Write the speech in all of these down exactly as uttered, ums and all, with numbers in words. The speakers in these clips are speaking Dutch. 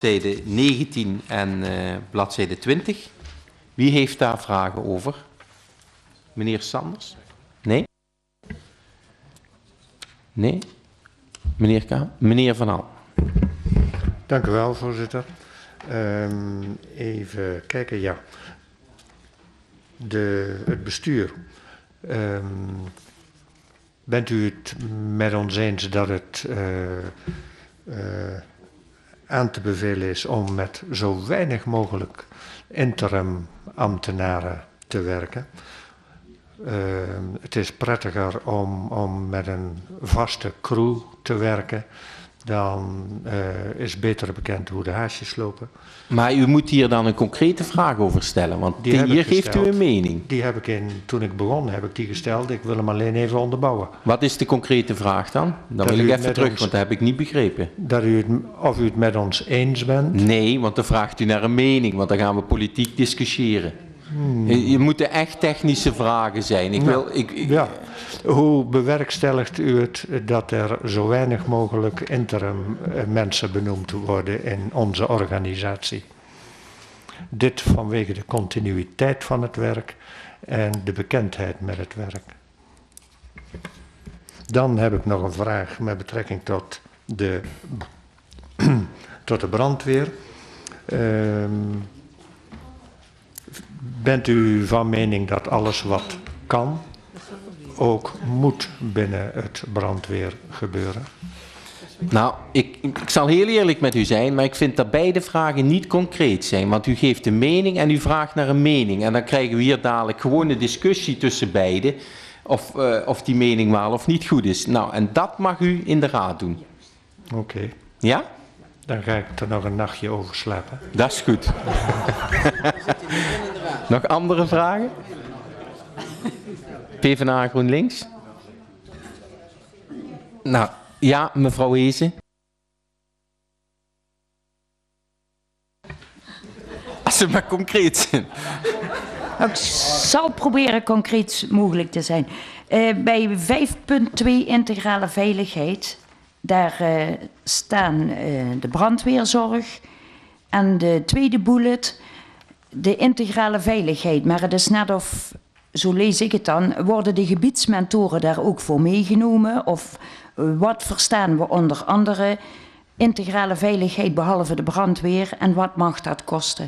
bladzijde negentien en uh, bladzijde twintig. Wie heeft daar vragen over? Meneer Sanders? Nee? Nee? Meneer K? Meneer Van Al. Dank u wel, voorzitter. Um, even kijken, ja. De, het bestuur. Um, bent u het met ons eens dat het uh, uh, aan te bevelen is om met zo weinig mogelijk interim ambtenaren te werken? Uh, het is prettiger om, om met een vaste crew te werken. Dan uh, is beter bekend hoe de haasjes lopen. Maar u moet hier dan een concrete vraag over stellen, want die hier geeft u een mening. Die heb ik in, toen ik begon, heb ik die gesteld. Ik wil hem alleen even onderbouwen. Wat is de concrete vraag dan? Dan dat wil ik even terug, ons, want dat heb ik niet begrepen. Dat u het, of u het met ons eens bent? Nee, want dan vraagt u naar een mening, want dan gaan we politiek discussiëren. Hmm. Je, je moeten echt technische vragen zijn. Ik wil, nou, ik, ik, ja. Hoe bewerkstelligt u het dat er zo weinig mogelijk interim mensen benoemd worden in onze organisatie? Dit vanwege de continuïteit van het werk en de bekendheid met het werk. Dan heb ik nog een vraag met betrekking tot de, tot de brandweer. Um, bent u van mening dat alles wat kan ook moet binnen het brandweer gebeuren? Nou, ik, ik zal heel eerlijk met u zijn, maar ik vind dat beide vragen niet concreet zijn. Want u geeft een mening en u vraagt naar een mening. En dan krijgen we hier dadelijk gewoon een discussie tussen beiden. Of, uh, of die mening wel of niet goed is. Nou, en dat mag u in de raad doen. Oké. Okay. Ja? Dan ga ik er nog een nachtje over slapen. Dat is goed. Nog andere vragen? PvdA GroenLinks? Nou, ja, mevrouw Hezen. Als ze maar concreet zijn. Ik zal proberen concreet mogelijk te zijn. Uh, bij vijf punt twee integrale veiligheid, daar uh, staan uh, de brandweerzorg en de tweede bullet, de integrale veiligheid. Maar het is net of, zo lees ik het dan, worden de gebiedsmentoren daar ook voor meegenomen? Of uh, wat verstaan we onder andere integrale veiligheid behalve de brandweer en wat mag dat kosten?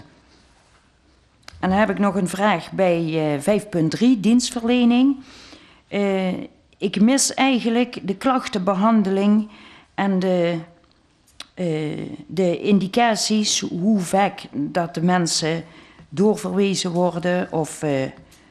En dan heb ik nog een vraag bij uh, vijf punt drie, dienstverlening. Uh, ik mis eigenlijk de klachtenbehandeling en de, uh, de indicaties hoe vaak dat de mensen doorverwezen worden. Of uh, uh,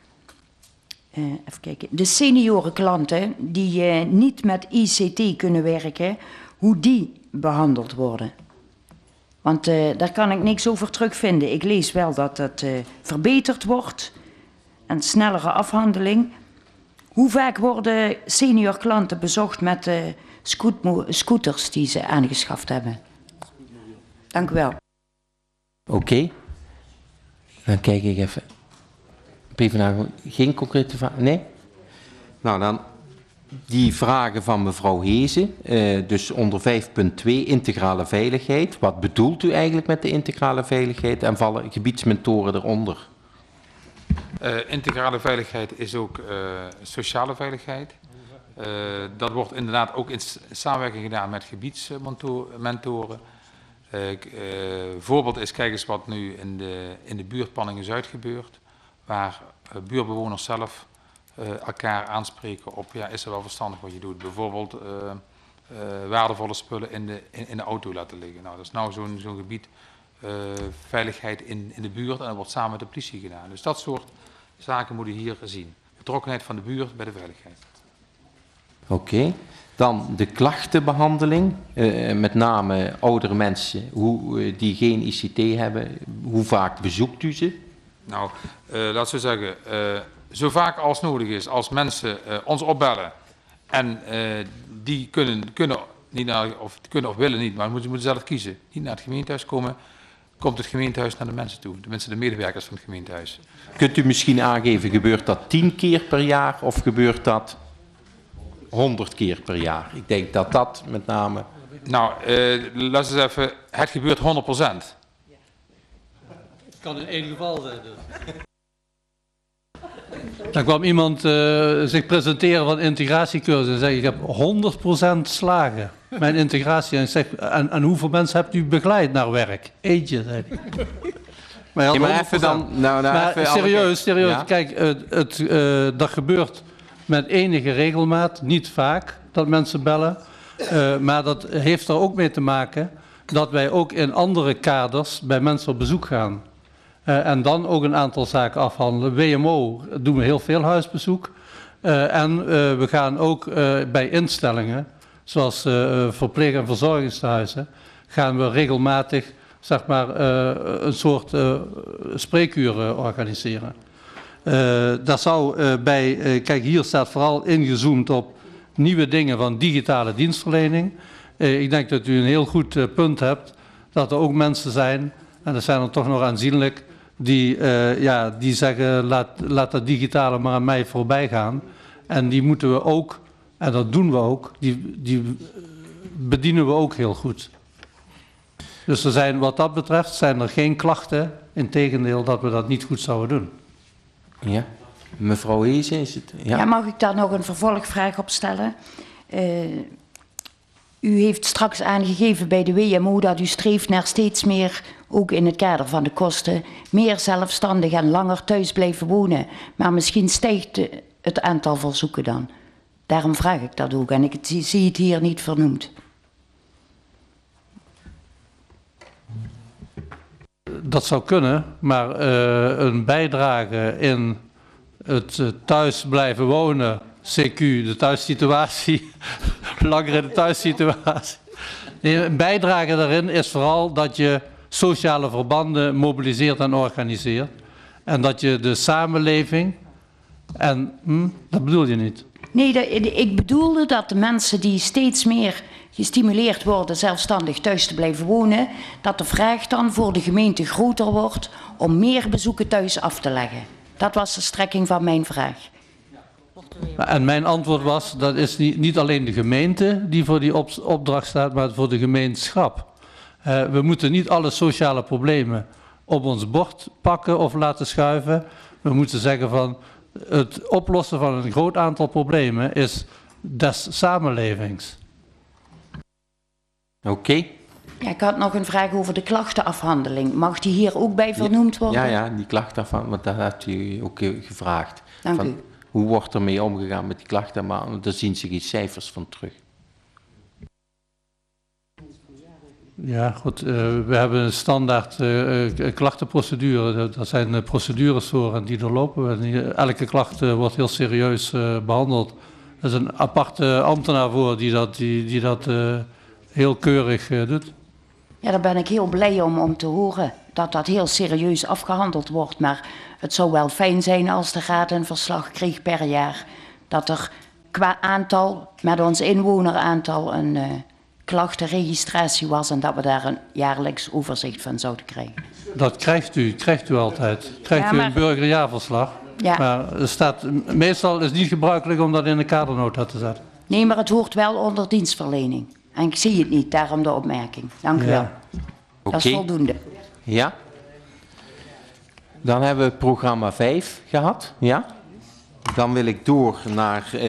even kijken, de seniorenklanten die uh, niet met I C T kunnen werken, hoe die behandeld worden. Want uh, daar kan ik niks over terugvinden. Ik lees wel dat het uh, verbeterd wordt. Een snellere afhandeling. Hoe vaak worden senior klanten bezocht met de uh, scoot scooters die ze aangeschaft hebben? Dank u wel. Oké. Okay. Dan kijk ik even. PvdA, geen concrete vraag? Nee? Nou, dan die vragen van mevrouw Hezen, uh, dus onder vijf punt twee, integrale veiligheid. Wat bedoelt u eigenlijk met de integrale veiligheid en vallen gebiedsmentoren eronder? Uh, integrale veiligheid is ook uh, sociale veiligheid. Uh, dat wordt inderdaad ook in samenwerking gedaan met gebiedsmentoren. Uh, uh, voorbeeld is, kijk eens wat nu in de, in de buurt Panningen-Zuid gebeurt, waar uh, buurtbewoners zelf Uh, elkaar aanspreken op, ja, is er wel verstandig wat je doet. Bijvoorbeeld uh, uh, waardevolle spullen in de, in, in de auto laten liggen. Nou, dat is nou zo'n zo'n gebied, uh, veiligheid in, in de buurt en dat wordt samen met de politie gedaan. Dus dat soort zaken moet je hier zien. Betrokkenheid van de buurt bij de veiligheid. Oké. Okay. Dan de klachtenbehandeling, uh, met name oudere mensen hoe, uh, die geen I C T hebben. Hoe vaak bezoekt u ze? Nou, uh, laat zo zeggen, uh, zo vaak als nodig is, als mensen uh, ons opbellen en uh, die kunnen, kunnen, niet naar, of, kunnen of willen niet, maar moeten, moeten zelf kiezen, niet naar het gemeentehuis komen, komt het gemeentehuis naar de mensen toe, de mensen, de medewerkers van het gemeentehuis. Kunt u misschien aangeven, gebeurt dat tien keer per jaar of gebeurt dat honderd keer per jaar? Ik denk dat dat met name Nou, uh, laat eens even, het gebeurt honderd procent. Het kan in één geval zijn dus. Dan kwam iemand uh, zich presenteren van integratiecursus en zei: ik heb honderd procent slagen, mijn integratie. En ik zeg: en, en hoeveel mensen hebt u begeleid naar werk? Eentje, zei hij. Maar, ja, maar even dan, nou, nou, maar even serieus, serieus. Ja? Kijk, het, het, uh, dat gebeurt met enige regelmaat, niet vaak dat mensen bellen. Uh, maar dat heeft er ook mee te maken dat wij ook in andere kaders bij mensen op bezoek gaan. Uh, en dan ook een aantal zaken afhandelen. W M O doen we heel veel huisbezoek. Uh, en uh, we gaan ook uh, bij instellingen, zoals uh, verpleeg- en verzorgingstehuizen, gaan we regelmatig, zeg maar, uh, een soort uh, spreekuur uh, organiseren. Uh, daar zou uh, bij, uh, kijk, hier staat vooral ingezoomd op nieuwe dingen van digitale dienstverlening. Uh, ik denk dat u een heel goed uh, punt hebt, dat er ook mensen zijn, en er zijn er toch nog aanzienlijk, die, uh, ja, die zeggen: laat, laat dat digitale maar aan mij voorbij gaan. En die moeten we ook, en dat doen we ook, die, die bedienen we ook heel goed. Dus er zijn, wat dat betreft zijn er geen klachten, integendeel dat we dat niet goed zouden doen. Ja, mevrouw Heesen is het. Ja, Ja, mag ik daar nog een vervolgvraag op stellen? Uh, u heeft straks aangegeven bij de W M O dat u streeft naar steeds meer, ook in het kader van de kosten, meer zelfstandig en langer thuis blijven wonen. Maar misschien stijgt het aantal verzoeken dan. Daarom vraag ik dat ook en ik zie het hier niet vernoemd. Dat zou kunnen, maar uh, een bijdrage in het uh, thuis blijven wonen, C Q, de thuissituatie, langer in de thuissituatie. Nee, een bijdrage daarin is vooral dat je sociale verbanden mobiliseert en organiseert. En dat je de samenleving, en hm, dat bedoel je niet. Nee, dat, ik bedoelde dat de mensen die steeds meer gestimuleerd worden zelfstandig thuis te blijven wonen, dat de vraag dan voor de gemeente groter wordt om meer bezoeken thuis af te leggen. Dat was de strekking van mijn vraag. En mijn antwoord was: dat is niet, niet alleen de gemeente die voor die op, opdracht staat, maar voor de gemeenschap. Uh, we moeten niet alle sociale problemen op ons bord pakken of laten schuiven. We moeten zeggen van: het oplossen van een groot aantal problemen is des samenlevings. Oké. Okay. Ja, ik had nog een vraag over de klachtenafhandeling. Mag die hier ook bij vernoemd worden? Ja, ja, die klachtafhandeling, want dat had u ook gevraagd. Dank van, u. Hoe wordt er mee omgegaan met die klachten? Maar daar zien zich iets cijfers van terug. Ja, goed. Uh, we hebben een standaard uh, klachtenprocedure. Daar zijn uh, procedures voor en die doorlopen we. Elke klacht uh, wordt heel serieus uh, behandeld. Er is een aparte ambtenaar voor die dat, die, die dat uh, heel keurig uh, doet. Ja, daar ben ik heel blij om, om te horen dat dat heel serieus afgehandeld wordt. Maar het zou wel fijn zijn als de Raad een verslag kreeg per jaar. Dat er qua aantal, met ons inwoneraantal, een uh, klachtenregistratie was. En dat we daar een jaarlijks overzicht van zouden krijgen. Dat krijgt u, krijgt u altijd. Krijgt ja, maar... u een burgerjaarverslag. Ja. Maar er staat, meestal is het niet gebruikelijk om dat in de kadernota te zetten. Nee, maar het hoort wel onder dienstverlening. En ik zie het niet, daarom de opmerking. Dank u ja. wel. Dat okay. is voldoende. Ja. Dan hebben we programma vijf gehad. Ja. Dan wil ik door naar...